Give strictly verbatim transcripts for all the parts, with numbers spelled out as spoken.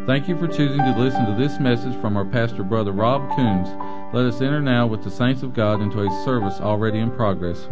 Thank you for choosing to listen to this message from our pastor, Brother Rob Coons. Let us enter now with the saints of God into a service already in progress.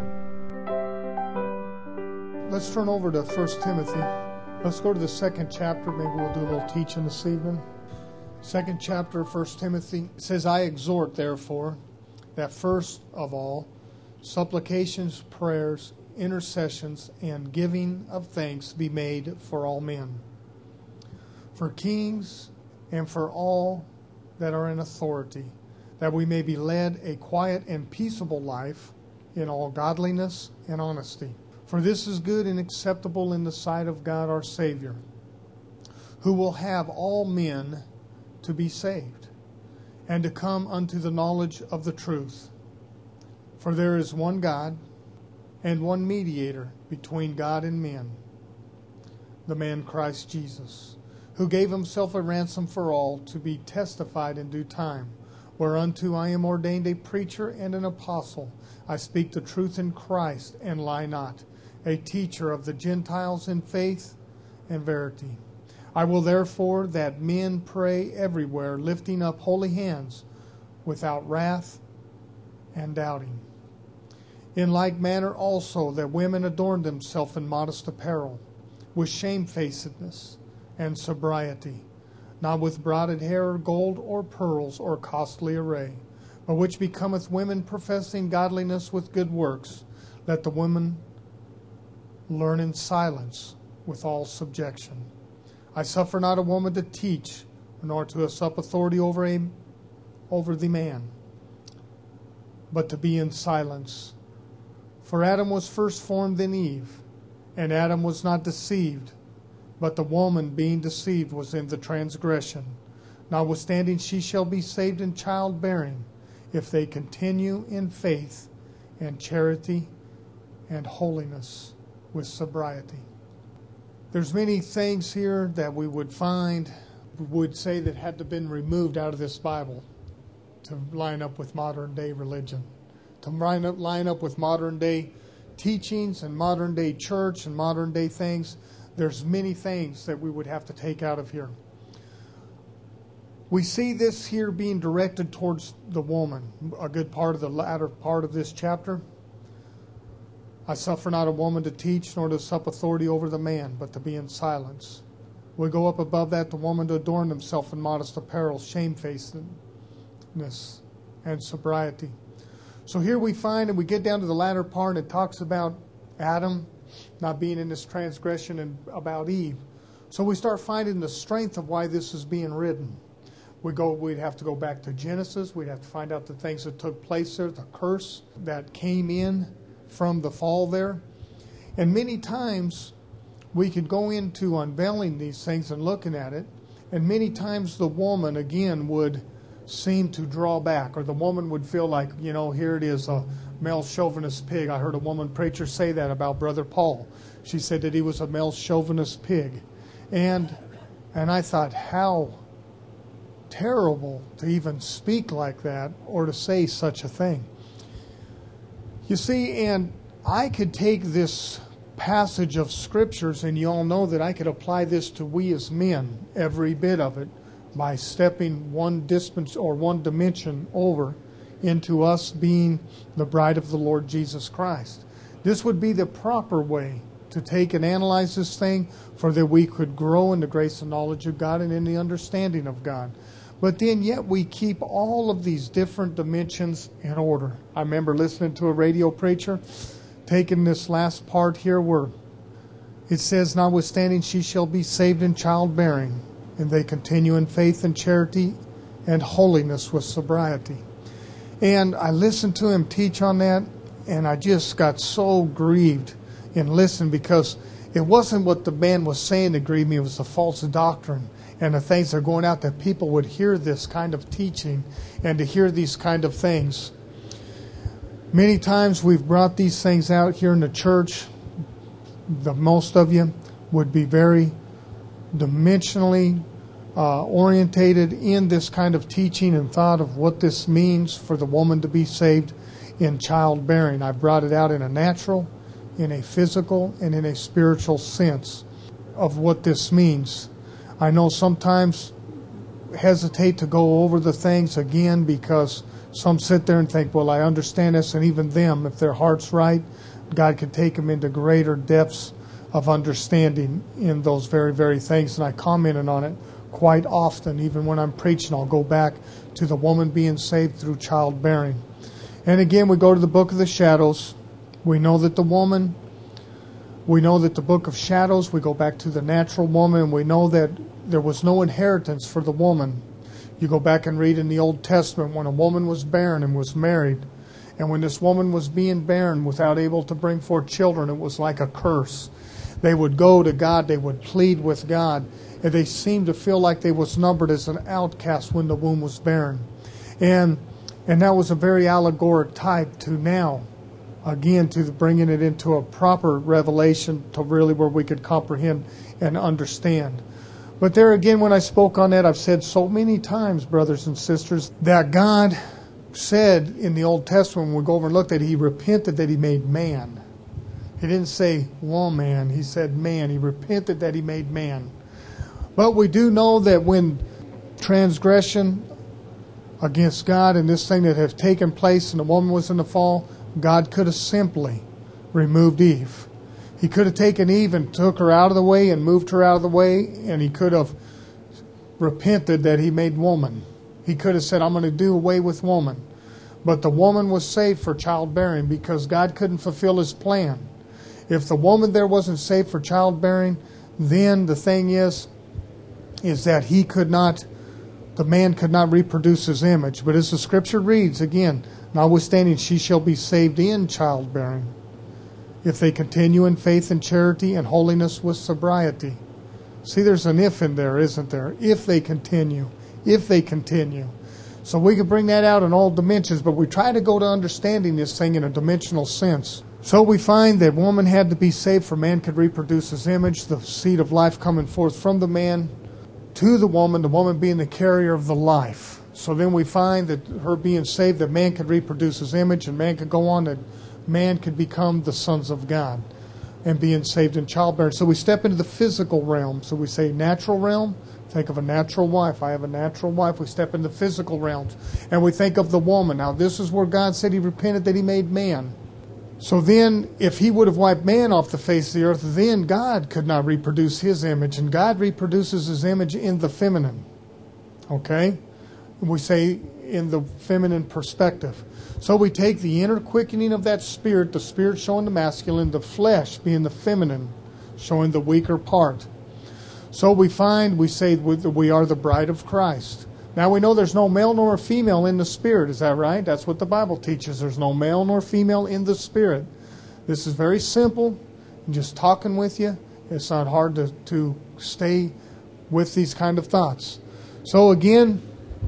Let's turn over to First Timothy. Let's go to the second chapter. Maybe we'll do a little teaching this evening. Second chapter of First Timothy says, I exhort, therefore, that first of all, supplications, prayers, intercessions, and giving of thanks be made for all men, for kings, and for all that are in authority, that we may be led a quiet and peaceable life in all godliness and honesty. For this is good and acceptable in the sight of God our Savior, who will have all men to be saved, and to come unto the knowledge of the truth. For there is one God, and one mediator between God and men, the man Christ Jesus, who gave himself a ransom for all, to be testified in due time, whereunto I am ordained a preacher and an apostle. I speak the truth in Christ, and lie not, a teacher of the Gentiles in faith and verity. I will therefore that men pray everywhere, lifting up holy hands, without wrath and doubting. In like manner also that women adorn themselves in modest apparel, with shamefacedness and sobriety, not with broided hair or gold or pearls or costly array, but which becometh women professing godliness with good works. Let the women learn in silence with all subjection. I suffer not a woman to teach, nor to usurp authority over a over the man, but to be in silence. For Adam was first formed, then Eve, and Adam was not deceived, but the woman being deceived was in the transgression. Notwithstanding she shall be saved in childbearing, if they continue in faith and charity and holiness with sobriety. There's many things here that we would find, would say that had to been removed out of this Bible to line up with modern day religion, to line up, line up with modern day teachings and modern day church and modern day things. There's many things that we would have to take out of here. We see this here being directed towards the woman, a good part of the latter part of this chapter. I suffer not a woman to teach, nor to usurp authority over the man, but to be in silence. We go up above that, the woman to adorn himself in modest apparel, shamefacedness, and sobriety. So here we find, and we get down to the latter part, it talks about Adam not being in this transgression and about Eve. So we start finding the strength of why this is being written. We go, we'd have to go back to Genesis. We'd have to find out the things that took place there, the curse that came in from the fall there. And many times we could go into unveiling these things and looking at it, and many times the woman again would seem to draw back, or the woman would feel like, you know, here it is, a male chauvinist pig. I heard a woman preacher say that about Brother Paul. She said that he was a male chauvinist pig. And and I thought, how terrible to even speak like that or to say such a thing. You see, and I could take this passage of scriptures, and you all know that I could apply this to we as men, every bit of it, by stepping one distance or one dimension over into us being the bride of the Lord Jesus Christ. This would be the proper way to take and analyze this thing, for that we could grow in the grace and knowledge of God and in the understanding of God. But then yet we keep all of these different dimensions in order. I remember listening to a radio preacher, taking this last part here where it says, notwithstanding she shall be saved in childbearing, and they continue in faith and charity and holiness with sobriety. And I listened to him teach on that, and I just got so grieved in listening, because it wasn't what the man was saying that grieved me, it was the false doctrine and the things that are going out, that people would hear this kind of teaching and to hear these kind of things. Many times we've brought these things out here in the church. The most of you would be very dimensionally uh, orientated in this kind of teaching and thought of what this means for the woman to be saved in childbearing. I've brought it out in a natural, in a physical, and in a spiritual sense of what this means. I know sometimes hesitate to go over the things again because some sit there and think, well, I understand this, and even them, if their heart's right, God can take them into greater depths of understanding in those very, very things. And I commented on it quite often. Even when I'm preaching, I'll go back to the woman being saved through childbearing. And again, we go to the book of the shadows. We know that the woman, we know that the book of shadows, we go back to the natural woman, and we know that there was no inheritance for the woman. You go back and read in the Old Testament when a woman was barren and was married. And when this woman was being barren without able to bring forth children, it was like a curse. They would go to God, they would plead with God, and they seemed to feel like they was numbered as an outcast when the womb was barren. And and that was a very allegoric type to now, again, to bringing it into a proper revelation to really where we could comprehend and understand. But there again, when I spoke on that, I've said so many times, brothers and sisters, that God said in the Old Testament, when we go over and look, that He repented that He made man. He didn't say woman, He said man. He repented that He made man. But we do know that when transgression against God and this thing that had taken place and the woman was in the fall, God could have simply removed Eve. He could have taken Eve and took her out of the way and moved her out of the way, and He could have repented that He made woman. He could have said, I'm going to do away with woman. But the woman was saved for childbearing because God couldn't fulfill His plan. If the woman there wasn't saved for childbearing, then the thing is, is that he could not, the man could not reproduce his image. But as the Scripture reads, again, notwithstanding she shall be saved in childbearing, if they continue in faith and charity and holiness with sobriety. See, there's an if in there, isn't there? If they continue. If they continue. So we can bring that out in all dimensions, but we try to go to understanding this thing in a dimensional sense. So we find that woman had to be saved for man could reproduce his image, the seed of life coming forth from the man to the woman, the woman being the carrier of the life. So then we find that her being saved, that man could reproduce his image, and man could go on, that man could become the sons of God and being saved in childbearing. So we step into the physical realm. So we say natural realm. Think of a natural wife. I have a natural wife. We step into physical realms. And we think of the woman. Now this is where God said He repented that He made man. So then, if He would have wiped man off the face of the earth, then God could not reproduce His image. And God reproduces His image in the feminine. Okay? We say in the feminine perspective. So we take the inner quickening of that spirit, the spirit showing the masculine, the flesh being the feminine, showing the weaker part. So we find, we say we are the bride of Christ. Now we know there's no male nor female in the Spirit. Is that right? That's what the Bible teaches. There's no male nor female in the Spirit. This is very simple. I'm just talking with you. It's not hard to, to stay with these kind of thoughts. So again,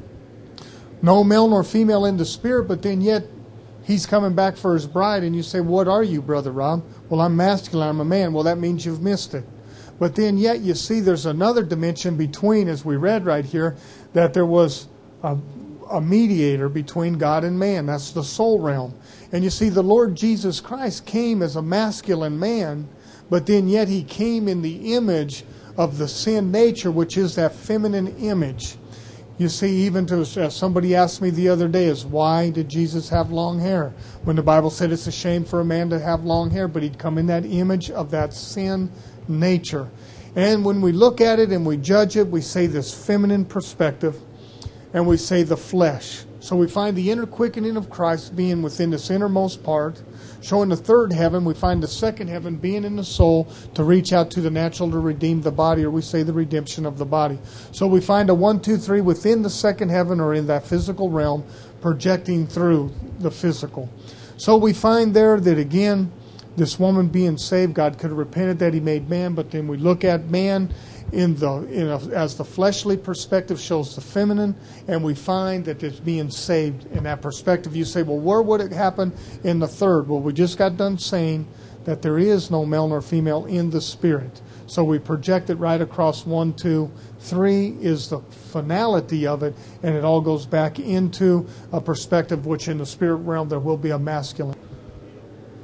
no male nor female in the Spirit, but then yet He's coming back for His bride. And you say, what are you, Brother Rob? Well, I'm masculine. I'm a man. Well, that means you've missed it. But then yet you see there's another dimension between, as we read right here, that there was a, a mediator between God and man. That's the soul realm. And you see the Lord Jesus Christ came as a masculine man, but then yet He came in the image of the sin nature, which is that feminine image. You see, even to uh, somebody asked me the other day, is why did Jesus have long hair? When the Bible said it's a shame for a man to have long hair, but He'd come in that image of that sin nature. And when we look at it and we judge it, we say this feminine perspective, and we say the flesh. So we find the inner quickening of Christ being within this innermost part, showing the third heaven. We find the second heaven being in the soul to reach out to the natural to redeem the body, or we say the redemption of the body. So we find a one, two, three within the second heaven, or in that physical realm, projecting through the physical. So we find there that again, this woman being saved, God could have repented that He made man, but then we look at man in the in a, as the fleshly perspective shows the feminine, and we find that it's being saved in that perspective. You say, well, where would it happen in the third? Well, we just got done saying that there is no male nor female in the Spirit. So we project it right across one, two, three is the finality of it, and it all goes back into a perspective which in the spirit realm there will be a masculine.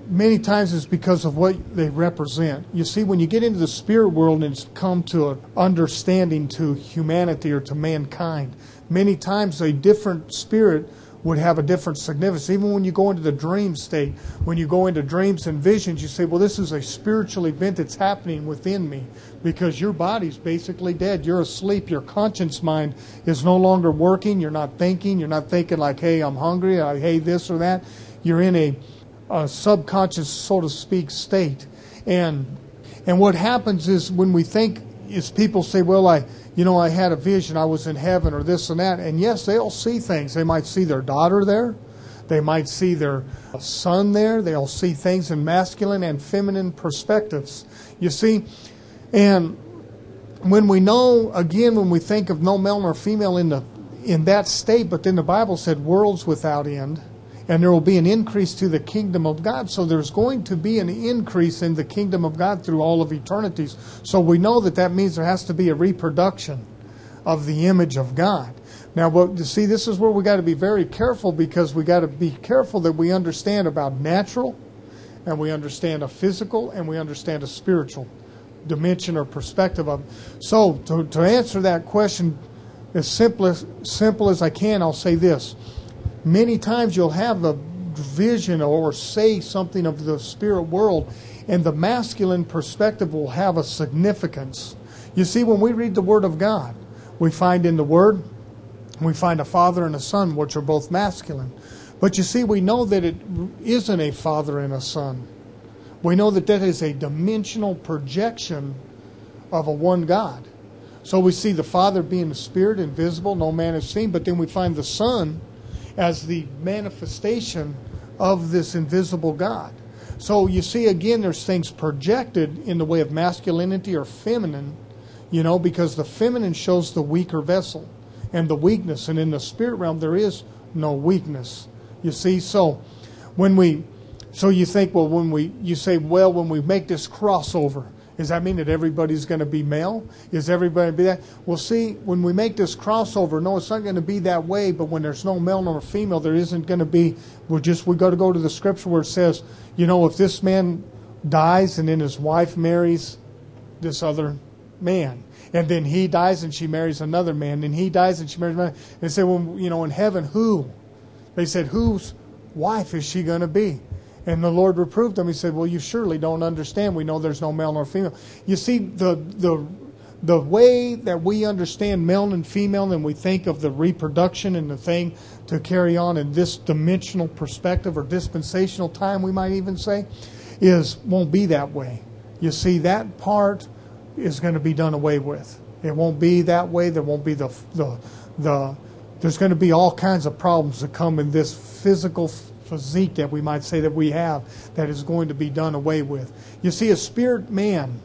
many times it's because of what they represent. You see, when you get into the spirit world and it's come to an understanding to humanity or to mankind, many times a different spirit would have a different significance. Even when you go into the dream state, when you go into dreams and visions, you say, well, this is a spiritual event that's happening within me, because your body's basically dead. You're asleep. Your conscious mind is no longer working. You're not thinking. You're not thinking like, hey, I'm hungry. I hate this or that. You're in a, a subconscious, so to speak, state. And and what happens is when we think, is people say, well, I, you know, I had a vision, I was in heaven or this and that. And yes, they'll see things. They might see their daughter there. They might see their son there. They'll see things in masculine and feminine perspectives. You see, and when we know, again, when we think of no male nor female in the in that state, but then the Bible said worlds without end, and there will be an increase to the kingdom of God. So there's going to be an increase in the kingdom of God through all of eternities. So we know that that means there has to be a reproduction of the image of God. Now, what, you see, this is where we got to be very careful, because we got to be careful that we understand about natural, and we understand a physical, and we understand a spiritual dimension or perspective of it. So to, to answer that question as simple as, simple as I can, I'll say this. Many times you'll have a vision or say something of the spirit world, and the masculine perspective will have a significance. You see, when we read the Word of God, we find in the Word, we find a father and a son, which are both masculine. But you see, we know that it isn't a father and a son. We know that that is a dimensional projection of a one God. So we see the Father being the Spirit, invisible, no man has seen, but then we find the Son as the manifestation of this invisible God. So you see, again, there's things projected in the way of masculinity or feminine, you know, because the feminine shows the weaker vessel and the weakness. And in the spirit realm, there is no weakness. You see, so when we, so you think, well, when we, you say, well, when we make this crossover, does that mean that everybody's going to be male? Is everybody be that? Well, see, when we make this crossover, no, it's not going to be that way. But when there's no male nor female, there isn't going to be. We're just we got to go to the scripture where it says, you know, if this man dies and then his wife marries this other man, and then he dies and she marries another man, and he dies and she marries another. They say, well, you know, in heaven, who? They said, whose wife is she going to be? And the Lord reproved them. He said, well, you surely don't understand. We know there's no male nor female. You see, the the the way that we understand male and female, and we think of the reproduction and the thing to carry on in this dimensional perspective or dispensational time, we might even say, is won't be that way. You see, that part is going to be done away with. It won't be that way. There won't be the the the. There's going to be all kinds of problems that come in this physical physique that we might say that we have, that is going to be done away with. You see, a spirit man,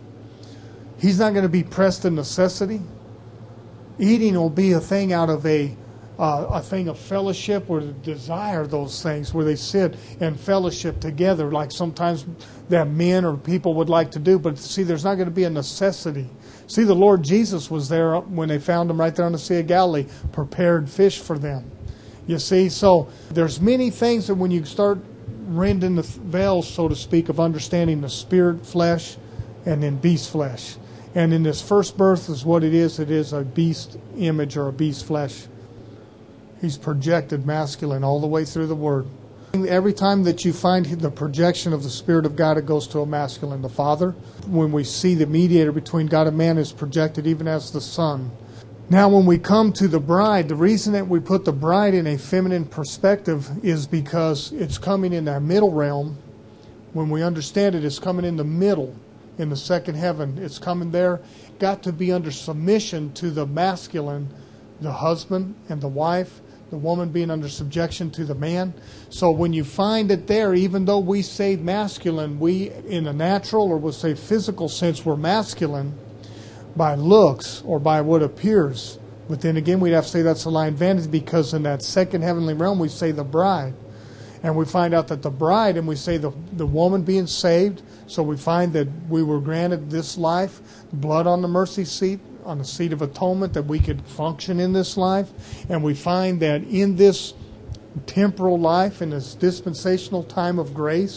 he's not going to be pressed to necessity. Eating will be a thing out of a uh, a thing of fellowship, or to desire those things, where they sit and fellowship together, like sometimes that men or people would like to do. But see, there's not going to be a necessity. See, the Lord Jesus was there when they found him right there on the Sea of Galilee, prepared fish for them. You see, so there's many things that when you start rending the veils, so to speak, of understanding the spirit flesh and then beast flesh. And in this first birth is what it is. It is a beast image or a beast flesh. He's projected masculine all the way through the Word. Every time that you find the projection of the Spirit of God, it goes to a masculine. The Father, when we see the mediator between God and man, is projected even as the Son. Now, when we come to the bride, the reason that we put the bride in a feminine perspective is because it's coming in that middle realm. When we understand it, it's coming in the middle, in the second heaven. It's coming there, got to be under submission to the masculine, the husband and the wife, the woman being under subjection to the man. So when you find it there, even though we say masculine, we in a natural or we'll say physical sense, we're masculine by looks or by what appears. But then again, we'd have to say that's a lying vanity, because in that second heavenly realm, we say the bride. And we find out that the bride, and we say the, the woman being saved. So we find that we were granted this life, blood on the mercy seat, on the seat of atonement, that we could function in this life. And we find that in this temporal life, in this dispensational time of grace,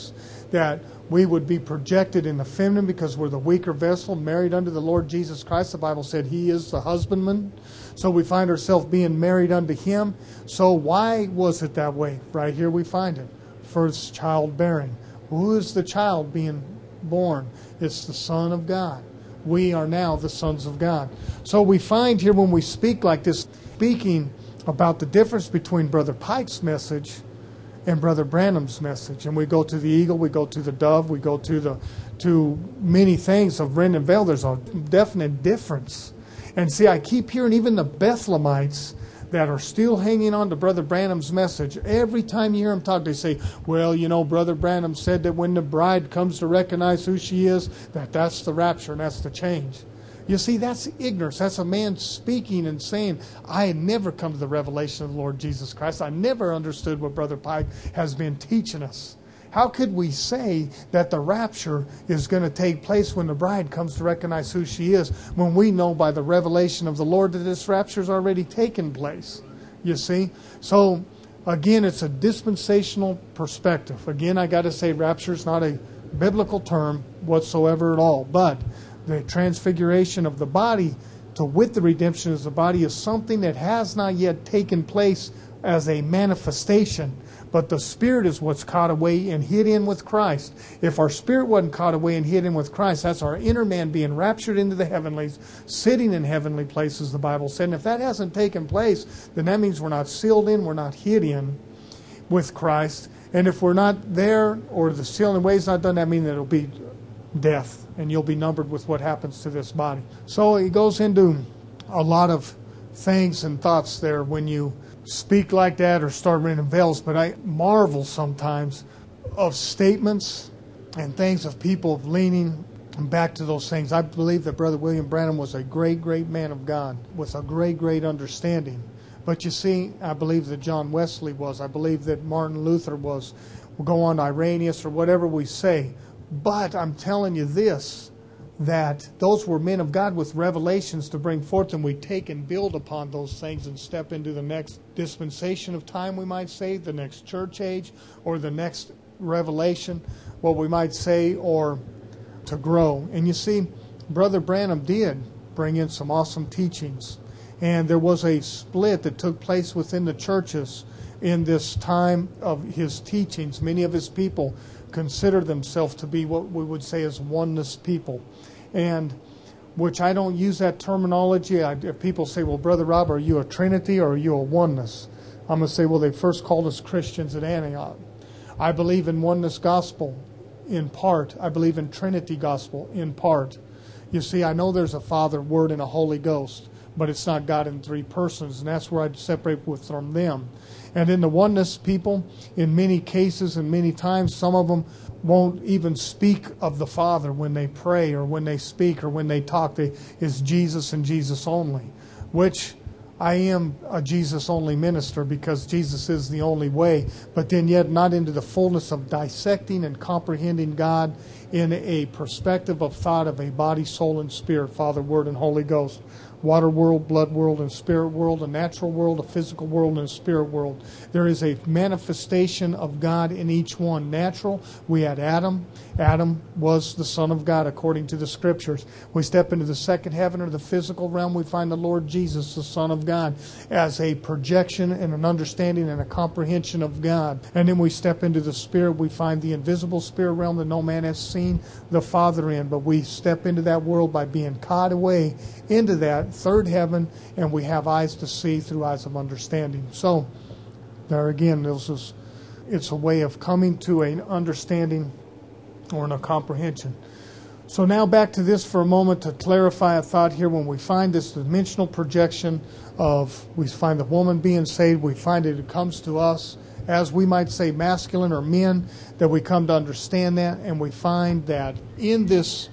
that we would be projected in the feminine because we're the weaker vessel, married unto the Lord Jesus Christ. The Bible said He is the husbandman. So we find ourselves being married unto Him. So why was it that way? Right here we find it. First, childbearing. Who is the child being born? It's the Son of God. We are now the sons of God. So we find here when we speak like this, speaking about the difference between Brother Pike's message and Brother Branham's message. And we go to the eagle, we go to the dove, we go to the to many things of rend and veil. There's a definite difference. And see, I keep hearing even the Bethlehemites that are still hanging on to Brother Branham's message. Every time you hear them talk, they say, well, you know, Brother Branham said that when the bride comes to recognize who she is, that that's the rapture and that's the change. You see, that's ignorance. That's a man speaking and saying, I had never come to the revelation of the Lord Jesus Christ. I never understood what Brother Pike has been teaching us. How could we say that the rapture is going to take place when the bride comes to recognize who she is, when we know by the revelation of the Lord that this rapture has already taken place? You see? So, again, it's a dispensational perspective. Again, I got to say rapture is not a biblical term whatsoever at all. But the transfiguration of the body to wit the redemption of the body is something that has not yet taken place as a manifestation. But the spirit is what's caught away and hid in with Christ. If our spirit wasn't caught away and hid in with Christ, that's our inner man being raptured into the heavenlies, sitting in heavenly places, the Bible said. And if that hasn't taken place, then that means we're not sealed in, we're not hid in with Christ. And if we're not there, or the sealing away is not done, that means that it'll be death, and you'll be numbered with what happens to this body. So he goes into a lot of things and thoughts there when you speak like that or start rending veils. But I marvel sometimes of statements and things of people leaning back to those things. I believe that Brother William Branham was a great, great man of God with a great, great understanding. But you see, I believe that John Wesley was. I believe that Martin Luther was. We'll go on to Irenaeus or whatever we say. But I'm telling you this, that those were men of God with revelations to bring forth, and we take and build upon those things and step into the next dispensation of time, we might say, the next church age, or the next revelation, what we might say, or to grow. And you see, Brother Branham did bring in some awesome teachings. And there was a split that took place within the churches in this time of his teachings. Many of his people consider themselves to be what we would say as oneness people. And which I don't use that terminology. I, if people say, well, Brother Rob, are you a Trinity or are you a oneness? I'm going to say, well, they first called us Christians at Antioch. I believe in oneness gospel in part. I believe in Trinity gospel in part. You see, I know there's a Father, Word, and a Holy Ghost, but it's not God in three persons, and that's where I'd separate with from them. And in the oneness people, in many cases and many times, some of them won't even speak of the Father when they pray or when they speak or when they talk. They, it's Jesus and Jesus only, which I am a Jesus-only minister because Jesus is the only way, but then yet not into the fullness of dissecting and comprehending God in a perspective of thought of a body, soul, and spirit, Father, Word, and Holy Ghost. Water world, blood world, and spirit world, a natural world, a physical world, and a spirit world. There is a manifestation of God in each one. Natural, we had Adam. Adam was the Son of God according to the Scriptures. We step into the second heaven or the physical realm, we find the Lord Jesus, the Son of God, as a projection and an understanding and a comprehension of God. And then we step into the spirit, we find the invisible spirit realm that no man has seen the Father in. But we step into that world by being caught away into that third heaven, and we have eyes to see through eyes of understanding. So, there again, this is, it's a way of coming to an understanding or in a comprehension. So now back to this for a moment to clarify a thought here. When we find this dimensional projection of, we find the woman being saved, we find it, it comes to us as we might say masculine or men, that we come to understand that, and we find that in this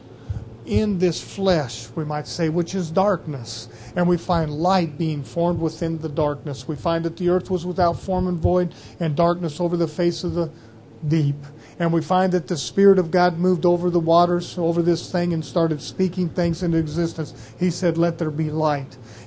in this flesh, we might say, which is darkness, and we find light being formed within the darkness. We find that the earth was without form and void, and darkness over the face of the deep. And we find that the Spirit of God moved over the waters, over this thing, and started speaking things into existence. He said, let there be light.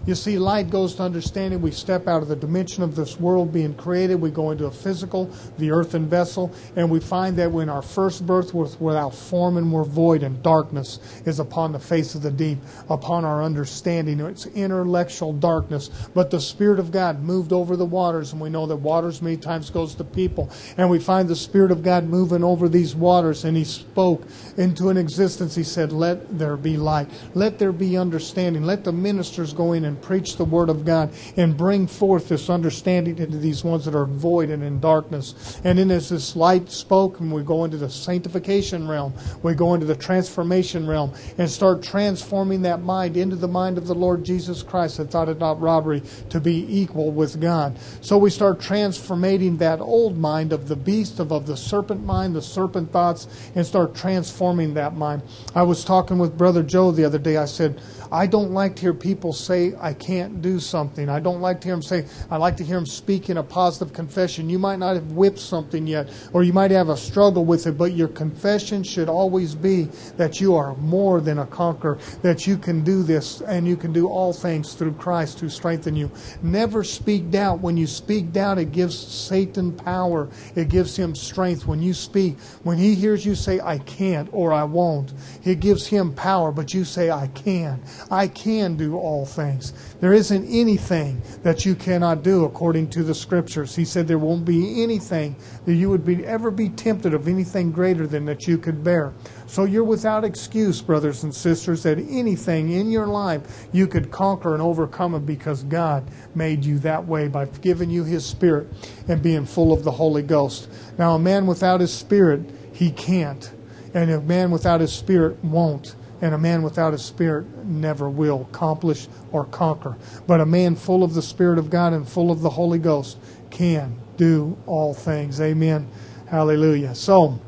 You see, light goes to understanding. We step out of the dimension of this world being created. We go into a physical, the earthen vessel, and we find that when our first birth was without form and we're void, and darkness is upon the face of the deep, upon our understanding. It's intellectual darkness. But the Spirit of God moved over the waters, and we know that waters many times goes to people. And we find the Spirit of God moving over these waters, and He spoke into an existence. He said, let there be light. Let there be understanding. Let the ministers go in and preach the Word of God and bring forth this understanding into these ones that are void and in darkness. And then as this light spoke, and we go into the sanctification realm, we go into the transformation realm and start transforming that mind into the mind of the Lord Jesus Christ that thought it not robbery to be equal with God. So we start transforming that old mind of the beast, of, of the serpent mind, the serpent thoughts, and start transforming that mind. I was talking with Brother Joe the other day. I said, I don't like to hear people say I can't do something. I don't like to hear them say, I like to hear them speak in a positive confession. You might not have whipped something yet, or you might have a struggle with it, but your confession should always be that you are more than a conqueror, that you can do this, and you can do all things through Christ who strengthens you. Never speak doubt. When you speak doubt, it gives Satan power. It gives him strength. When you speak, when he hears you say, I can't or I won't, it gives him power, but you say, I can. I can do all things. There isn't anything that you cannot do according to the Scriptures. He said there won't be anything that you would be ever be tempted of anything greater than that you could bear. So you're without excuse, brothers and sisters, that anything in your life you could conquer and overcome it because God made you that way by giving you His Spirit and being full of the Holy Ghost. Now, a man without His Spirit, he can't. And a man without His Spirit won't. And a man without His Spirit never will accomplish or conquer. But a man full of the Spirit of God and full of the Holy Ghost can do all things. Amen. Hallelujah. So,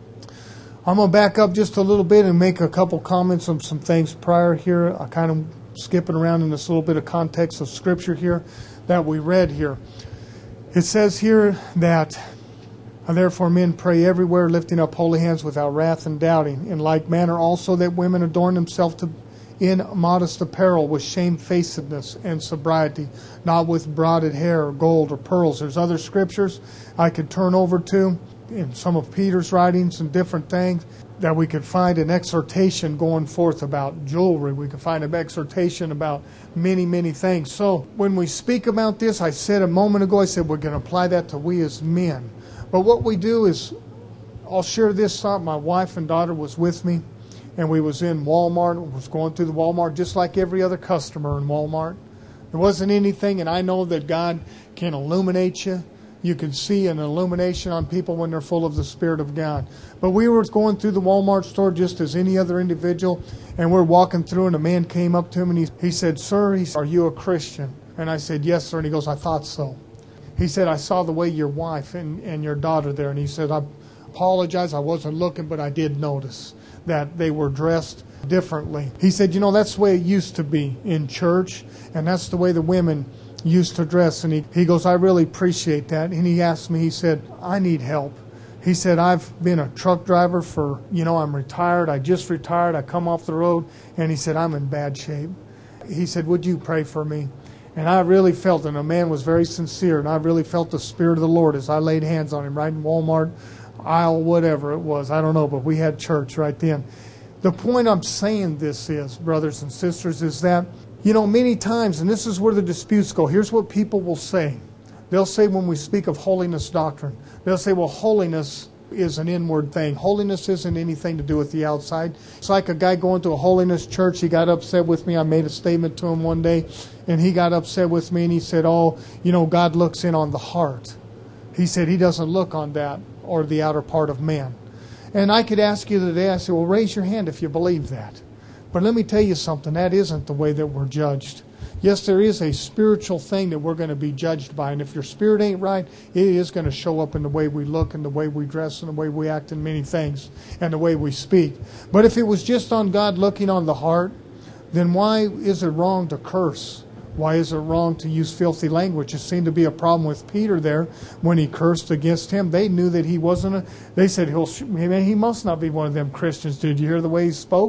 I'm going to back up just a little bit and make a couple comments on some things prior here. I kind of skipping around in this little bit of context of Scripture here that we read here. It says here that, therefore men pray everywhere, lifting up holy hands without wrath and doubting. In like manner also that women adorn themselves to, in modest apparel with shamefacedness and sobriety, not with broided hair or gold or pearls. There's other scriptures I could turn over to in some of Peter's writings and different things that we could find an exhortation going forth about jewelry. We could find an exhortation about many, many things. So when we speak about this, I said a moment ago, I said we're going to apply that to we as men. But what we do is, I'll share this thought. My wife and daughter was with me, and we was in Walmart. We was going through the Walmart just like every other customer in Walmart. There wasn't anything, and I know that God can illuminate you. You can see an illumination on people when they're full of the Spirit of God. But we were going through the Walmart store just as any other individual, and we're walking through, and a man came up to him, and he, he said, Sir, he said, are you a Christian? And I said, yes, sir. And he goes, I thought so. He said, I saw the way your wife and, and your daughter there. And he said, I apologize, I wasn't looking, but I did notice that they were dressed differently. He said, you know, that's the way it used to be in church, and that's the way the women used to dress. And he, he goes, I really appreciate that. And he asked me, he said, I need help. He said, I've been a truck driver for, you know, I'm retired. I just retired. I come off the road. And he said, I'm in bad shape. He said, would you pray for me? And I really felt it. And the man was very sincere. And I really felt the Spirit of the Lord as I laid hands on him right in Walmart aisle, whatever it was. I don't know, but we had church right then. The point I'm saying this is, brothers and sisters, is that, you know, many times, and this is where the disputes go, here's what people will say. They'll say when we speak of holiness doctrine, they'll say, well, holiness is an inward thing. Holiness isn't anything to do with the outside. It's like a guy going to a holiness church. He got upset with me. I made a statement to him one day, and he got upset with me, and he said, oh, you know, God looks in on the heart. He said he doesn't look on that or the outer part of man. And I could ask you today, I said, well, raise your hand if you believe that. But let me tell you something, that isn't the way that we're judged. Yes, there is a spiritual thing that we're going to be judged by. And if your spirit ain't right, it is going to show up in the way we look and the way we dress and the way we act in many things and the way we speak. But if it was just on God looking on the heart, then why is it wrong to curse? Why is it wrong to use filthy language? It seemed to be a problem with Peter there when he cursed against him. They knew that he wasn't a... They said, He'll, he must not be one of them Christians. Did you hear the way he spoke?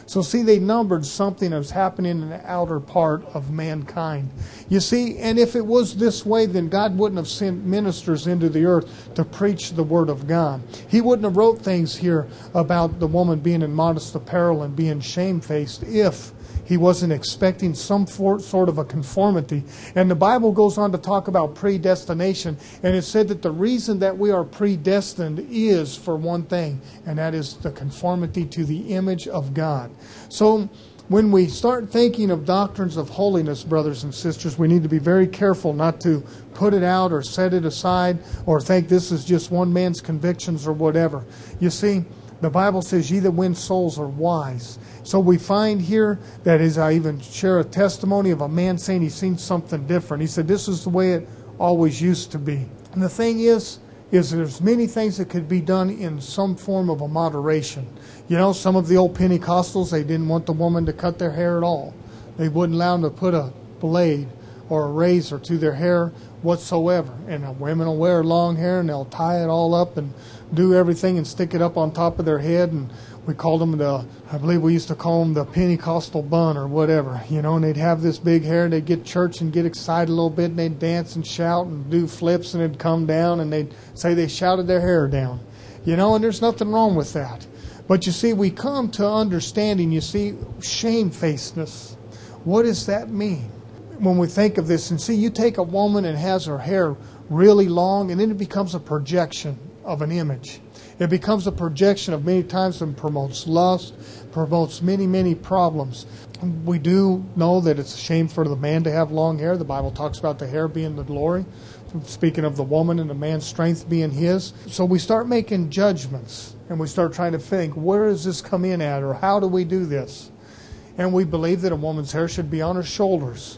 So see, they numbered something that was happening in the outer part of mankind. You see, and if it was this way, then God wouldn't have sent ministers into the earth to preach the Word of God. He wouldn't have wrote things here about the woman being in modest apparel and being shamefaced if He wasn't expecting some for, sort of a conformity. And the Bible goes on to talk about predestination. And it said that the reason that we are predestined is for one thing, and that is the conformity to the image of God. So when we start thinking of doctrines of holiness, brothers and sisters, we need to be very careful not to put it out or set it aside or think this is just one man's convictions or whatever. You see, the Bible says, ye that win souls are wise. So we find here that as I even share a testimony of a man saying he's seen something different. He said, this is the way it always used to be. And the thing is, is there's many things that could be done in some form of a moderation. You know, some of the old Pentecostals, they didn't want the woman to cut their hair at all. They wouldn't allow them to put a blade or a razor to their hair whatsoever. And the women will wear long hair and they'll tie it all up and do everything and stick it up on top of their head. And we called them the, I believe we used to call them the Pentecostal bun or whatever, you know, and they'd have this big hair and they'd get church and get excited a little bit and they'd dance and shout and do flips and it'd come down and they'd say they shouted their hair down, you know, and there's nothing wrong with that. But you see, we come to understanding, you see, shamefacedness. What does that mean? When we think of this, and see, you take a woman and has her hair really long and then it becomes a projection of an image. It becomes a projection of many times and promotes lust, promotes many, many problems. We do know that it's a shame for the man to have long hair. The Bible talks about the hair being the glory, speaking of the woman and the man's strength being his. So we start making judgments and we start trying to think, where does this come in at, or how do we do this? And we believe that a woman's hair should be on her shoulders.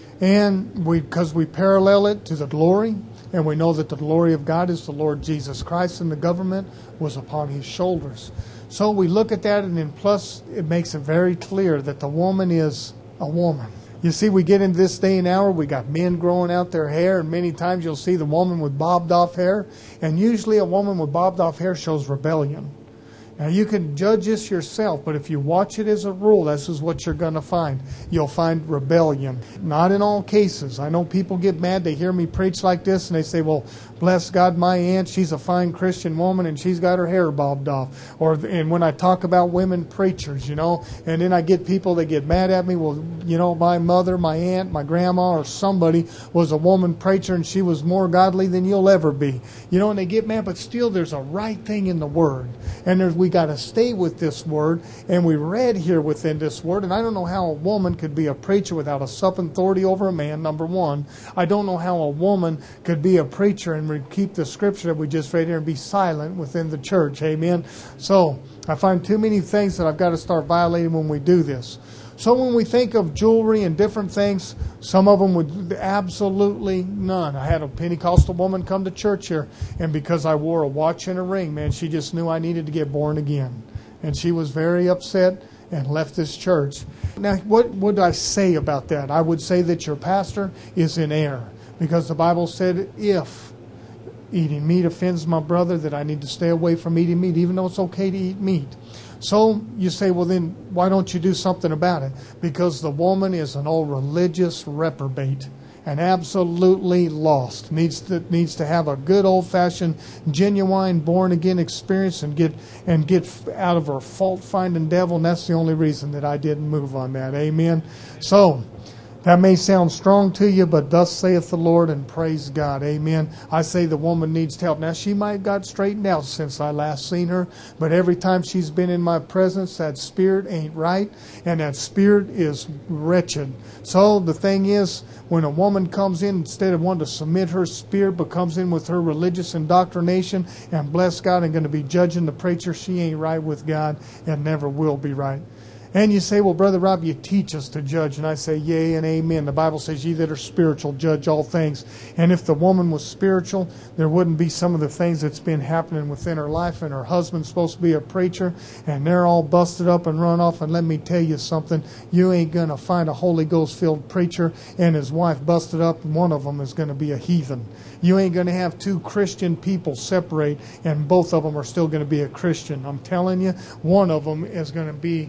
And we, because we parallel it to the glory, and we know that the glory of God is the Lord Jesus Christ, and the government was upon His shoulders. So we look at that, and then plus it makes it very clear that the woman is a woman. You see, we get in this day and hour, we got men growing out their hair, and many times you'll see the woman with bobbed off hair, and usually a woman with bobbed off hair shows rebellion. Now, you can judge this yourself, but if you watch it as a rule, this is what you're going to find. You'll find rebellion. Not in all cases. I know people get mad. They hear me preach like this, and they say, well, bless God, my aunt, she's a fine Christian woman, and she's got her hair bobbed off. Or, and when I talk about women preachers, you know, and then I get people that get mad at me, well, you know, my mother, my aunt, my grandma, or somebody was a woman preacher, and she was more godly than you'll ever be. You know, and they get mad, but still there's a right thing in the Word. And there's, we got to stay with this Word, and we read here within this Word, and I don't know how a woman could be a preacher without a sup authority over a man, number one. I don't know how a woman could be a preacher and keep the scripture that we just read here and be silent within the church. Amen. So I find too many things that I've got to start violating when we do this. So when we think of jewelry and different things, some of them would absolutely none. I had a Pentecostal woman come to church here, and because I wore a watch and a ring, man, she just knew I needed to get born again. And she was very upset and left this church. Now, what would I say about that? I would say that your pastor is in error, because the Bible said if eating meat offends my brother, that I need to stay away from eating meat, even though it's okay to eat meat. So you say, well then, why don't you do something about it? Because the woman is an old religious reprobate and absolutely lost. Needs to needs to have a good old-fashioned, genuine, born-again experience and get and get out of her fault-finding devil. And that's the only reason that I didn't move on that. Amen. So that may sound strong to you, but thus saith the Lord, and praise God. Amen. I say the woman needs help. Now, she might have got straightened out since I last seen her, but every time she's been in my presence, that spirit ain't right, and that spirit is wretched. So the thing is, when a woman comes in, instead of wanting to submit her spirit, but comes in with her religious indoctrination, and bless God, and going to be judging the preacher, she ain't right with God and never will be right. And you say, well, Brother Rob, you teach us to judge. And I say, yea and amen. The Bible says, ye that are spiritual, judge all things. And if the woman was spiritual, there wouldn't be some of the things that's been happening within her life. And her husband's supposed to be a preacher, and they're all busted up and run off. And let me tell you something, you ain't going to find a Holy Ghost-filled preacher and his wife busted up, and one of them is going to be a heathen. You ain't going to have two Christian people separate, and both of them are still going to be a Christian. I'm telling you, one of them is going to be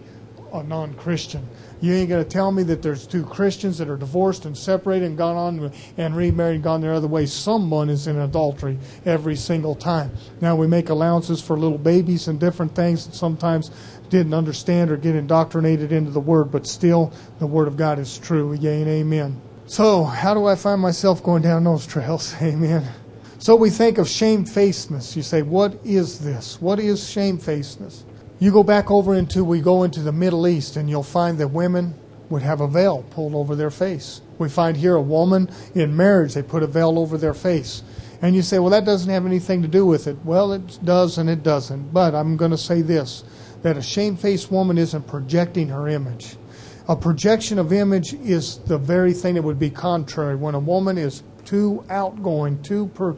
a non-Christian. You ain't going to tell me that there's two Christians that are divorced and separated and gone on and remarried and gone their other way. Someone is in adultery every single time. Now, we make allowances for little babies and different things that sometimes didn't understand or get indoctrinated into the Word, but still, the Word of God is true. Yea and amen. So, how do I find myself going down those trails? Amen. So we think of shamefacedness. You say, what is this? What is shamefacedness? You go back over into, we go into the Middle East, and you'll find that women would have a veil pulled over their face. We find here a woman in marriage, they put a veil over their face. And you say, well, that doesn't have anything to do with it. Well, it does and it doesn't. But I'm going to say this, that a shamefaced woman isn't projecting her image. A projection of image is the very thing that would be contrary. When a woman is too outgoing, too per,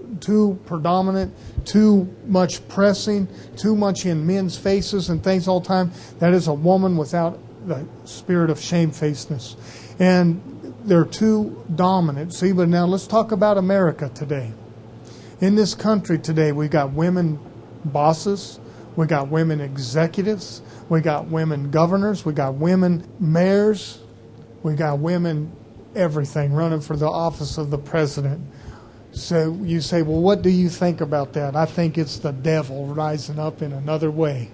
too predominant, too much pressing, too much in men's faces and things all the time, that is a woman without the spirit of shamefacedness. And they're too dominant. See, but now let's talk about America today. In this country today, we got women bosses, we got women executives, we got women governors, we got women mayors, we got women everything running for the office of the president. So you say, well, what do you think about that? I think it's the devil rising up in another way.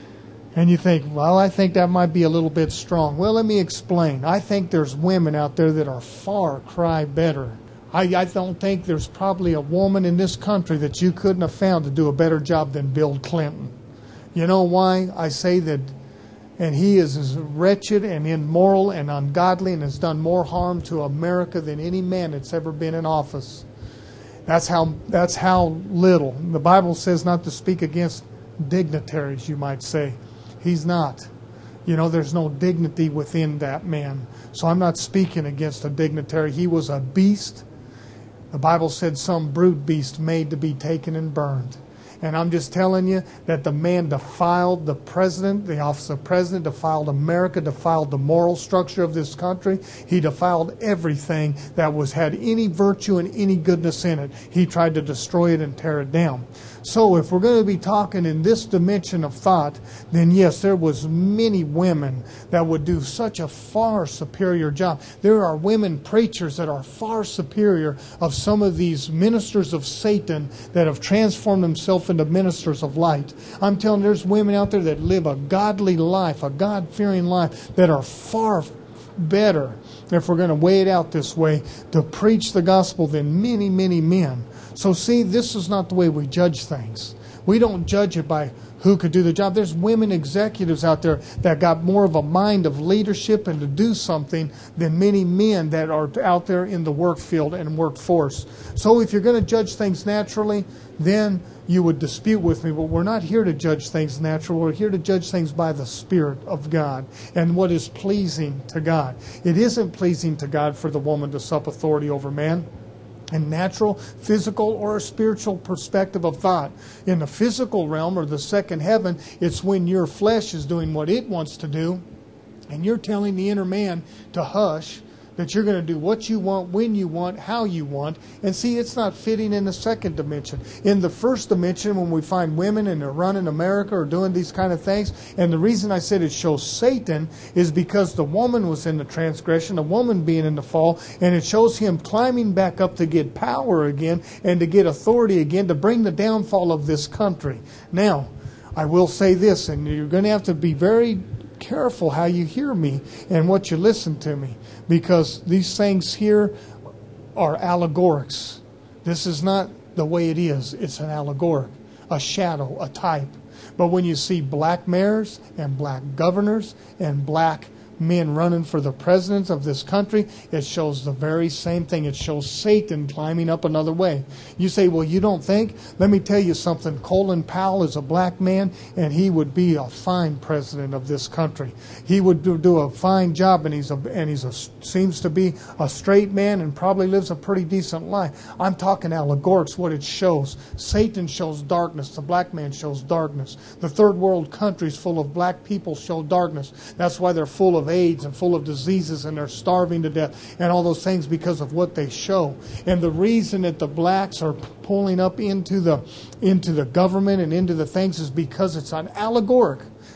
And you think, well, I think that might be a little bit strong. Well, let me explain. I think there's women out there that are far cry better. I, I don't think there's probably a woman in this country that you couldn't have found to do a better job than Bill Clinton. You know why I say that? And he is as wretched and immoral and ungodly and has done more harm to America than any man that's ever been in office. That's how that's how little. The Bible says not to speak against dignitaries, you might say. He's not. You know, there's no dignity within that man. So I'm not speaking against a dignitary. He was a beast. The Bible said some brute beast made to be taken and burned. And I'm just telling you that the man defiled the president, the office of president, defiled America, defiled the moral structure of this country. He defiled everything that was had any virtue and any goodness in it. He tried to destroy it and tear it down. So if we're going to be talking in this dimension of thought, then yes, there was many women that would do such a far superior job. There are women preachers that are far superior of some of these ministers of Satan that have transformed themselves into ministers of light. I'm telling you, there's women out there that live a godly life, a God-fearing life, that are far better, if we're going to weigh it out this way, to preach the gospel than many, many men. So see, this is not the way we judge things. We don't judge it by who could do the job. There's women executives out there that got more of a mind of leadership and to do something than many men that are out there in the work field and workforce. So if you're going to judge things naturally, then you would dispute with me, but we're not here to judge things natural. We're here to judge things by the Spirit of God and what is pleasing to God. It isn't pleasing to God for the woman to sup authority over man. In natural, physical, or a spiritual perspective of thought. In the physical realm or the second heaven, it's when your flesh is doing what it wants to do, and you're telling the inner man to hush, that you're going to do what you want, when you want, how you want. And see, it's not fitting in the second dimension. In the first dimension, when we find women and they're running America or doing these kind of things, and the reason I said it shows Satan is because the woman was in the transgression, the woman being in the fall, and it shows him climbing back up to get power again and to get authority again to bring the downfall of this country. Now, I will say this, and you're going to have to be very careful how you hear me and what you listen to me, because these things here are allegorics. This is not the way it is. It's an allegoric, a shadow, a type. But when you see black mayors and black governors and black men running for the presidents of this country, it shows the very same thing. It shows Satan climbing up another way. You say, well, you don't think? Let me tell you something. Colin Powell is a black man, and he would be a fine president of this country. He would do, do a fine job, and he's a, and he's a, seems to be a straight man and probably lives a pretty decent life. I'm talking allegorics, what it shows. Satan shows darkness. The black man shows darkness. The third world countries full of black people show darkness. That's why they're full of AIDS and full of diseases, and they're starving to death and all those things because of what they show. And the reason that the blacks are pulling up into the into the government and into the things is because it's an allegoric.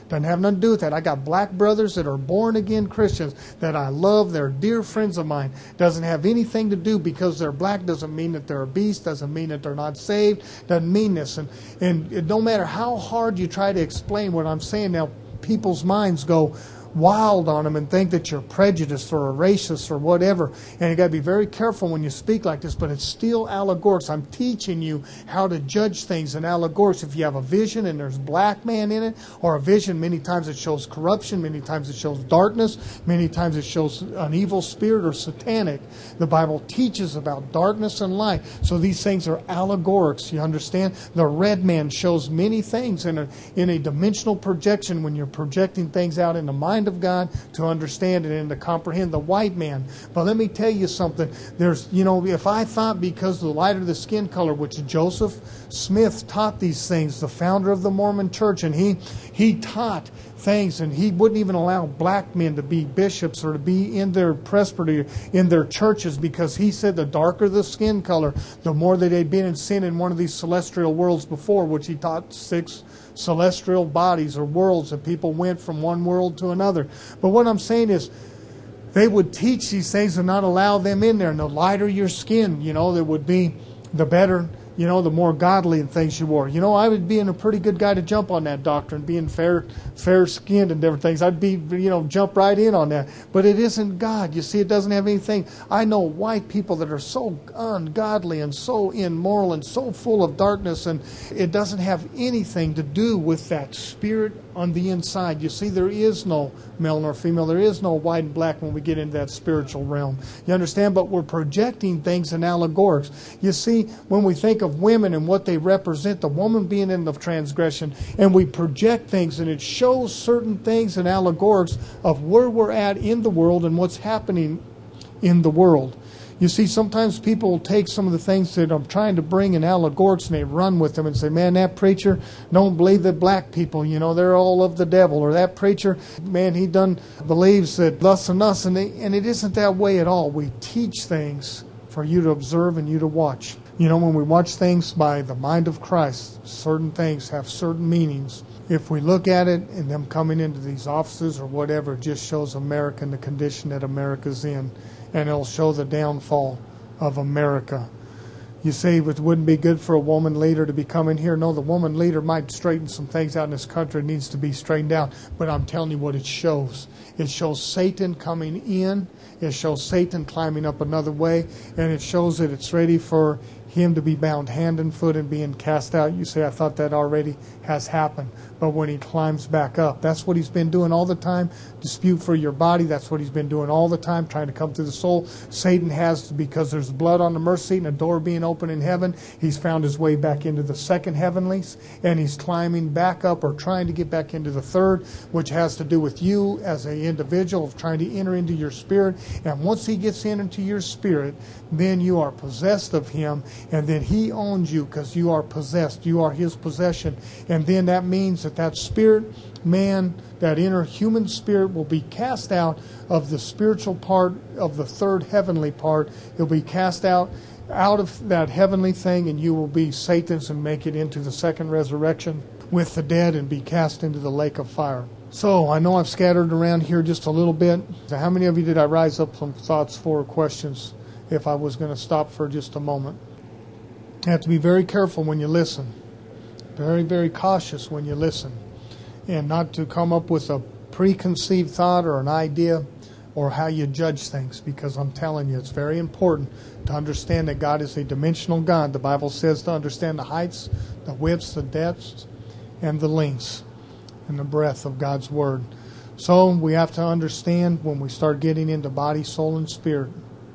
Doesn't have nothing to do with that. I got black brothers that are born again Christians that I love. They're dear friends of mine. Doesn't have anything to do because they're black. Doesn't mean that they're a beast. Doesn't mean that they're not saved. Doesn't mean this. And, and it, no matter how hard you try to explain what I'm saying now, people's minds go wild on them and think that you're prejudiced or a racist or whatever. And you got to be very careful when you speak like this, but it's still allegorics. I'm teaching you how to judge things in allegorics. If you have a vision and there's black man in it, or a vision, many times it shows corruption, many times it shows darkness, many times it shows an evil spirit or satanic. The Bible teaches about darkness and light. So these things are allegorics, you understand? The red man shows many things in a, in a dimensional projection when you're projecting things out in the mind of God to understand it and to comprehend the white man. But let me tell you something. There's, you know, if I thought because of the light of the skin color, which Joseph Smith taught these things, the founder of the Mormon Church, and he he taught things, and he wouldn't even allow black men to be bishops or to be in their presbytery, in their churches, because he said the darker the skin color, the more that they'd been in sin in one of these celestial worlds before, which he taught six celestial bodies or worlds, and people went from one world to another. But what I'm saying is, they would teach these things and not allow them in there. And the lighter your skin, you know, there would be, the better, you know, the more godly and things you wore. You know, I would be in a pretty good guy to jump on that doctrine, being fair, fair-skinned and different things. I'd be, you know, jump right in on that. But it isn't God. You see, it doesn't have anything. I know white people that are so ungodly and so immoral and so full of darkness, and it doesn't have anything to do with that spirit on the inside. You see, there is no male nor female. There is no white and black when we get into that spiritual realm. You understand? But we're projecting things in allegorics. You see, when we think of women and what they represent, the woman being in the transgression, and we project things, and it shows certain things in allegorics of where we're at in the world and what's happening in the world. You see, sometimes people will take some of the things that I'm trying to bring in allegorics and they run with them and say, man, that preacher don't believe that black people, you know, they're all of the devil. Or that preacher, man, he done believes that thus and thus. And, they, and it isn't that way at all. We teach things for you to observe and you to watch. You know, when we watch things by the mind of Christ, certain things have certain meanings. If we look at it and them coming into these offices or whatever, it just shows America and the condition that America's in. And it'll show the downfall of America. You say it wouldn't be good for a woman leader to be coming here. No, the woman leader might straighten some things out in this country. It needs to be straightened out. But I'm telling you what it shows. It shows Satan coming in. It shows Satan climbing up another way. And it shows that it's ready for him to be bound hand and foot and being cast out. You say, I thought that already has happened. But when he climbs back up, that's what he's been doing all the time. Dispute for your body, that's what he's been doing all the time, trying to come through the soul. Satan has, because there's blood on the mercy seat and a door being open in heaven, he's found his way back into the second heavenlies, and he's climbing back up or trying to get back into the third, which has to do with you as an individual, of trying to enter into your spirit. And once he gets in into your spirit, then you are possessed of him, and then he owns you because you are possessed. You are his possession. And then that means that that spirit man, that inner human spirit, will be cast out of the spiritual part of the third heavenly part. It'll be cast out out of that heavenly thing, and you will be Satan's and make it into the second resurrection with the dead and be cast into the lake of fire. So I know I've scattered around here just a little bit. So how many of you did I rise up some thoughts for or questions if I was going to stop for just a moment? You have to be very careful when you listen. Very, very cautious when you listen. And not to come up with a preconceived thought or an idea or how you judge things, because I'm telling you, it's very important to understand that God is a dimensional God. The Bible says to understand the heights, the widths, the depths, and the lengths, and the breadth of God's Word. So we have to understand when we start getting into body, soul, and spirit,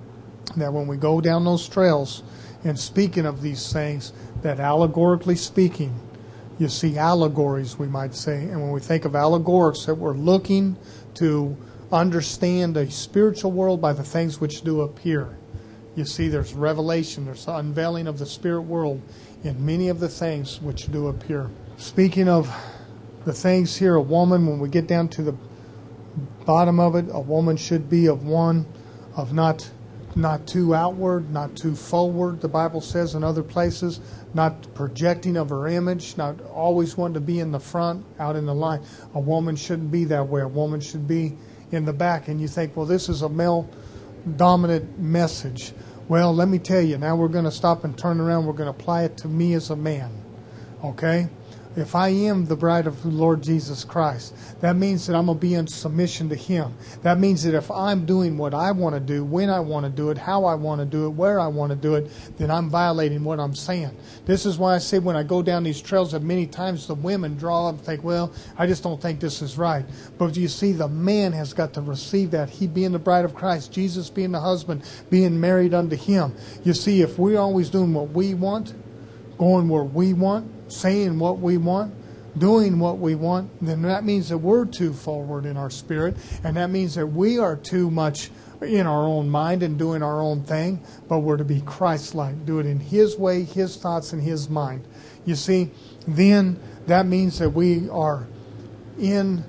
that when we go down those trails and speaking of these things, that allegorically speaking, you see allegories, we might say. And when we think of allegorics, that we're looking to understand a spiritual world by the things which do appear. You see, there's revelation, there's unveiling of the spirit world in many of the things which do appear. Speaking of the things here, a woman, when we get down to the bottom of it, a woman should be of one, of not not too outward, not too forward, the Bible says in other places, not projecting of her image, not always wanting to be in the front, out in the line. A woman shouldn't be that way. A woman should be in the back. And you think, well, this is a male-dominant message. Well, let me tell you, now we're going to stop and turn around. We're going to apply it to me as a man. Okay? If I am the bride of the Lord Jesus Christ, that means that I'm going to be in submission to Him. That means that if I'm doing what I want to do, when I want to do it, how I want to do it, where I want to do it, then I'm violating what I'm saying. This is why I say when I go down these trails that many times the women draw up and think, well, I just don't think this is right. But you see, the man has got to receive that. He being the bride of Christ, Jesus being the husband, being married unto Him. You see, if we're always doing what we want, going where we want, saying what we want, doing what we want, then that means that we're too forward in our spirit, and that means that we are too much in our own mind and doing our own thing, but we're to be Christ-like, do it in His way, His thoughts, and His mind. You see, then that means that we are in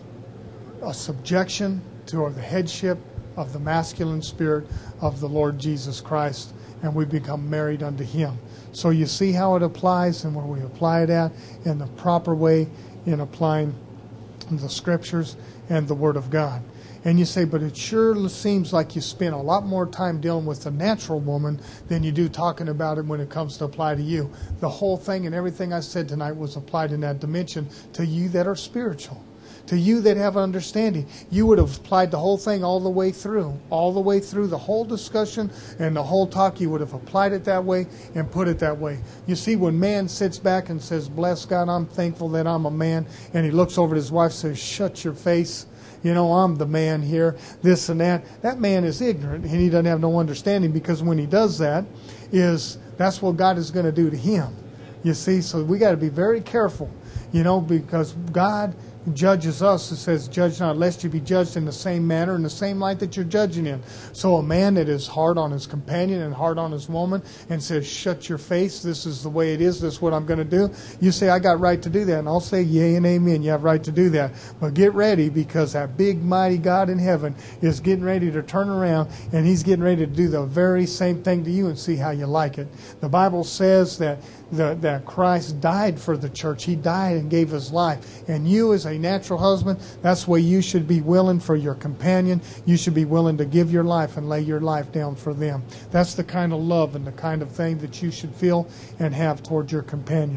a subjection to the headship of the masculine spirit of the Lord Jesus Christ, and we become married unto Him. So you see how it applies and where we apply it at in the proper way in applying the Scriptures and the Word of God. And you say, but it sure seems like you spend a lot more time dealing with the natural woman than you do talking about it when it comes to apply to you. The whole thing and everything I said tonight was applied in that dimension to you that are spiritual. To you that have understanding, you would have applied the whole thing all the way through. All the way through the whole discussion and the whole talk, you would have applied it that way and put it that way. You see, when man sits back and says, bless God, I'm thankful that I'm a man, and he looks over at his wife and says, shut your face, you know, I'm the man here, this and that. That man is ignorant, and he doesn't have no understanding, because when he does that, is that's what God is going to do to him. You see, so we got to be very careful, you know, because God judges us. It says, judge not lest you be judged in the same manner, in the same light that you're judging in. So a man that is hard on his companion and hard on his woman and says, shut your face, this is the way it is, this is what I'm going to do. You say, I got right to do that. And I'll say, yea and amen, you have right to do that. But get ready, because that big mighty God in heaven is getting ready to turn around, and He's getting ready to do the very same thing to you, and see how you like it. The Bible says that The, that Christ died for the church. He died and gave His life. And you as a natural husband, that's where you should be willing for your companion. You should be willing to give your life and lay your life down for them. That's the kind of love and the kind of thing that you should feel and have towards your companion.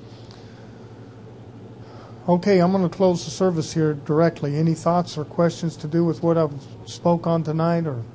Okay, I'm going to close the service here directly. Any thoughts or questions to do with what I've spoke on tonight, or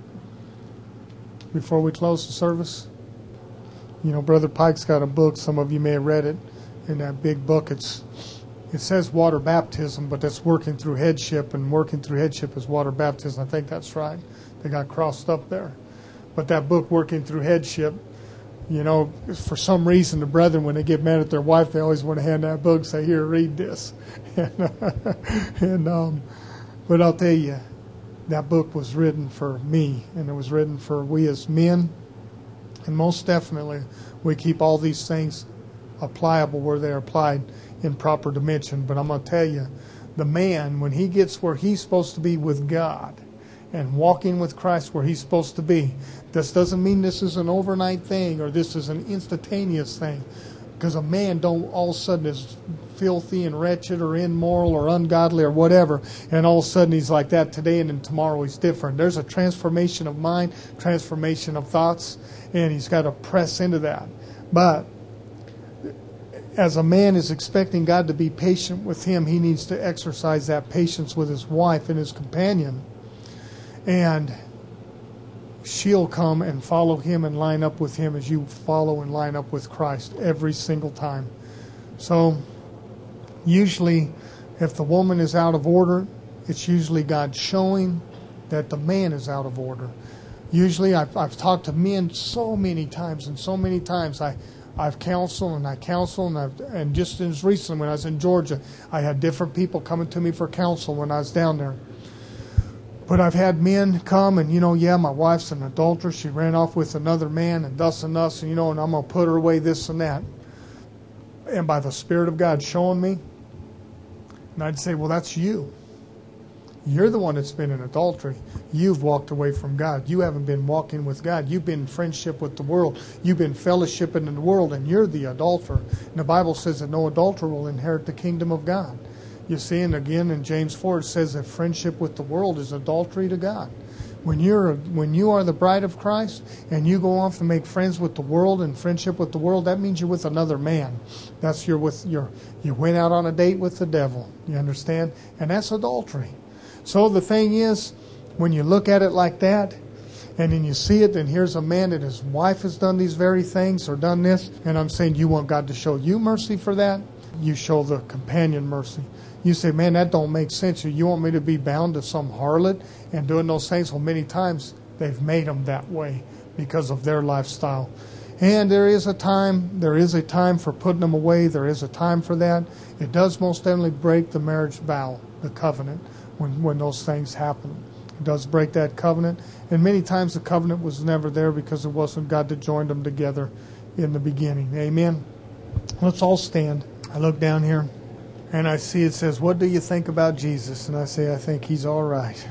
before we close the service? You know, Brother Pike's got a book. Some of you may have read it. In that big book, it's it says water baptism, but that's working through headship, and working through headship is water baptism. I think that's right. They got crossed up there. But that book, Working Through Headship, you know, for some reason, the brethren, when they get mad at their wife, they always want to hand that book and say, here, read this. and, and um, But I'll tell you, that book was written for me, and it was written for we as men. And most definitely, we keep all these things applicable where they're applied in proper dimension. But I'm going to tell you, the man, when he gets where he's supposed to be with God and walking with Christ where he's supposed to be, this doesn't mean this is an overnight thing or this is an instantaneous thing. Because a man don't all of a sudden is filthy and wretched or immoral or ungodly or whatever, and all of a sudden he's like that today and then tomorrow he's different. There's a transformation of mind, transformation of thoughts, and he's got to press into that. But as a man is expecting God to be patient with him, he needs to exercise that patience with his wife and his companion. And she'll come and follow him and line up with him as you follow and line up with Christ every single time. So usually if the woman is out of order, it's usually God showing that the man is out of order. Usually I've, I've talked to men so many times and so many times. I, I've counseled and I counsel, and, I've, and just as recently when I was in Georgia, I had different people coming to me for counsel when I was down there. But I've had men come and, you know, yeah, my wife's an adulteress. She ran off with another man and thus and thus, and, you know, and I'm going to put her away, this and that. And by the Spirit of God showing me, and I'd say, well, that's you. You're the one that's been in adultery. You've walked away from God. You haven't been walking with God. You've been in friendship with the world. You've been fellowshipping in the world, and you're the adulterer. And the Bible says that no adulterer will inherit the kingdom of God. You see, and again in James four it says that friendship with the world is adultery to God. When you're when you are the bride of Christ and you go off and make friends with the world and friendship with the world, that means you're with another man. That's you're with your you went out on a date with the devil. You understand? And that's adultery. So the thing is, when you look at it like that, and then you see it, and here's a man that his wife has done these very things or done this, and I'm saying you want God to show you mercy for that, you show the companion mercy. You say, man, that don't make sense. You want me to be bound to some harlot and doing those things? Well, many times they've made them that way because of their lifestyle. And there is a time, there is a time for putting them away. There is a time for that. It does most definitely break the marriage vow, the covenant, when, when those things happen. It does break that covenant. And many times the covenant was never there because it wasn't God that joined them together in the beginning. Amen. Let's all stand. I look down here. And I see it says, what do you think about Jesus? And I say, I think he's all right.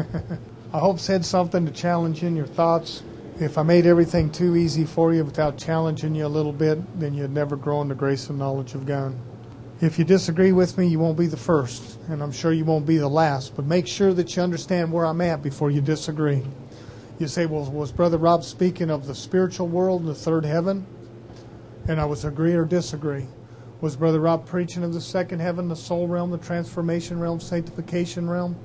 I hope said something to challenge in your thoughts. If I made everything too easy for you without challenging you a little bit, then you'd never grow in the grace and knowledge of God. If you disagree with me, you won't be the first. And I'm sure you won't be the last. But make sure that you understand where I'm at before you disagree. You say, well, was Brother Rob speaking of the spiritual world and the third heaven? And I was agree or disagree. Was Brother Rob preaching of the second heaven, the soul realm, the transformation realm, sanctification realm?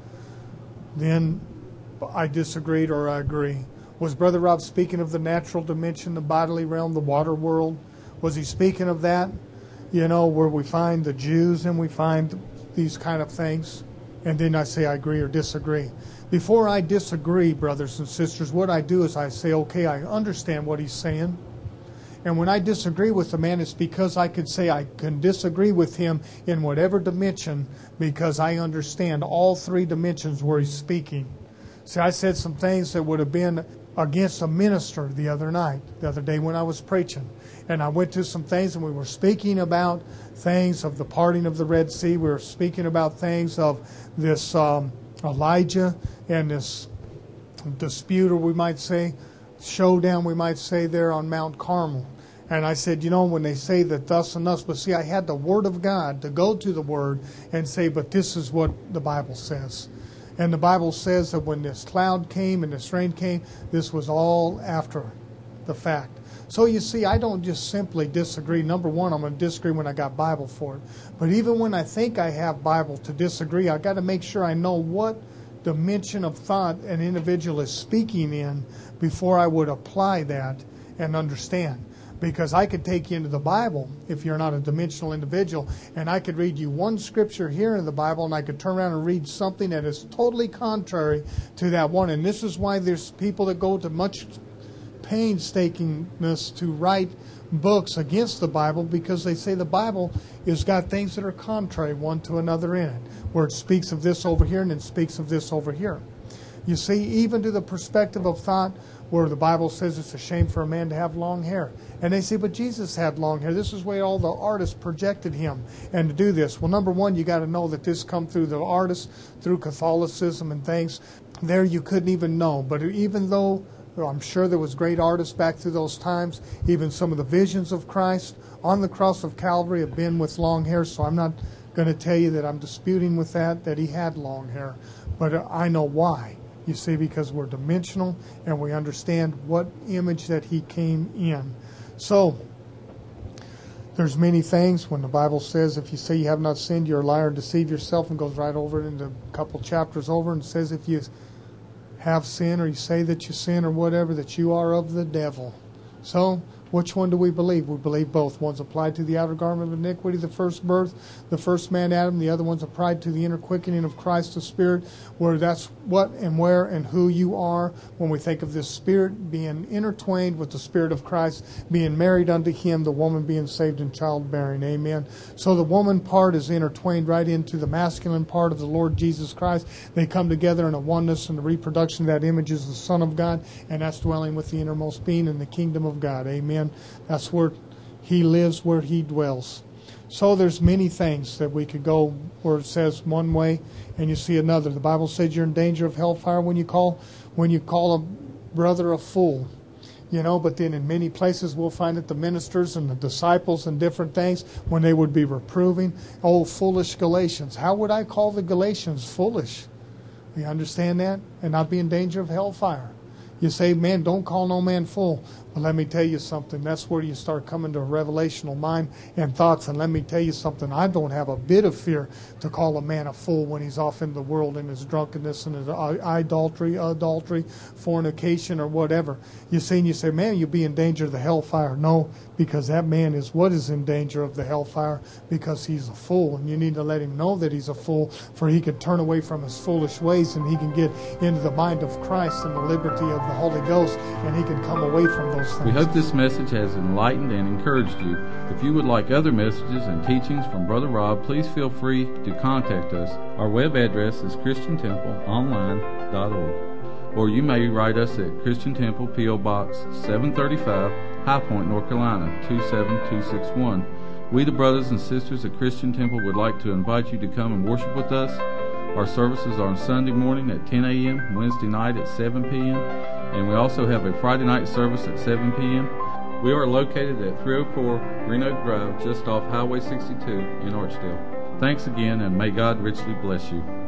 Then I disagreed or I agree. Was Brother Rob speaking of the natural dimension, the bodily realm, the water world? Was he speaking of that? You know, where we find the Jews and we find these kind of things? And then I say I agree or disagree. Before I disagree, brothers and sisters, what I do is I say, okay, I understand what he's saying. And when I disagree with a man, it's because I could say I can disagree with him in whatever dimension because I understand all three dimensions where he's speaking. See, I said some things that would have been against a minister the other night, the other day when I was preaching. And I went to some things and we were speaking about things of the parting of the Red Sea. We were speaking about things of this um, Elijah and this dispute, or we might say, showdown, we might say, there on Mount Carmel. And I said, you know, when they say that thus and thus, but see, I had the Word of God to go to the Word and say, but this is what the Bible says. And the Bible says that when this cloud came and this rain came, this was all after the fact. So you see, I don't just simply disagree. Number one, I'm going to disagree when I got Bible for it. But even when I think I have Bible to disagree, I've got to make sure I know what dimension of thought an individual is speaking in before I would apply that and understand. Because I could take you into the Bible if you're not a dimensional individual, and I could read you one scripture here in the Bible, and I could turn around and read something that is totally contrary to that one. And this is why there's people that go to much painstakingness to write books against the Bible, because they say the Bible has got things that are contrary one to another in it, where it speaks of this over here and it speaks of this over here. You see, even to the perspective of thought where the Bible says it's a shame for a man to have long hair. And they say, but Jesus had long hair. This is where all the artists projected him and to do this. Well, number one, you got to know that this come through the artists, through Catholicism and things. There you couldn't even know. But even though I'm sure there was great artists back through those times, even some of the visions of Christ on the cross of Calvary have been with long hair. So I'm not going to tell you that I'm disputing with that, that he had long hair. But I know why. You see, because we're dimensional and we understand what image that he came in. So, there's many things when the Bible says, if you say you have not sinned, you're a liar and deceive yourself, and goes right over into a couple chapters over and says if you have sin or you say that you sin or whatever, that you are of the devil. So, which one do we believe? We believe both. One's applied to the outer garment of iniquity, the first birth, the first man Adam. The other one's applied to the inner quickening of Christ the Spirit, where that's what and where and who you are when we think of this Spirit being intertwined with the Spirit of Christ, being married unto Him, the woman being saved in childbearing. Amen. So the woman part is intertwined right into the masculine part of the Lord Jesus Christ. They come together in a oneness, and the reproduction of that image is the Son of God, and that's dwelling with the innermost being in the kingdom of God. Amen. That's where He lives, where He dwells. So there's many things that we could go where it says one way and you see another. The Bible says you're in danger of hellfire when you call when you call a brother a fool. You know, but then in many places we'll find that the ministers and the disciples and different things, when they would be reproving, oh, foolish Galatians. How would I call the Galatians foolish? You understand that? And not be in danger of hellfire. You say, man, don't call no man fool. But let me tell you something. That's where you start coming to a revelational mind and thoughts. And let me tell you something. I don't have a bit of fear to call a man a fool when he's off in the world in his drunkenness and his idolatry, adultery, fornication, or whatever. You see, and you say, man, you'll be in danger of the hellfire. No, because that man is what is in danger of the hellfire, because he's a fool. And you need to let him know that he's a fool, for he can turn away from his foolish ways and he can get into the mind of Christ and the liberty of the Holy Ghost, and he can come away from those things. We hope this message has enlightened and encouraged you. If you would like other messages and teachings from Brother Rob, please feel free to contact us. Our web address is christian temple online dot org, or you may write us at Christian Temple, P O Box seven thirty-five, High Point, North Carolina two seven two six one. We, the brothers and sisters at Christian Temple, would like to invite you to come and worship with us. Our services are on Sunday morning at ten a.m., Wednesday night at seven p.m., and we also have a Friday night service at seven p.m. We are located at three oh four Green Oak Drive, just off Highway sixty-two in Archdale. Thanks again, and may God richly bless you.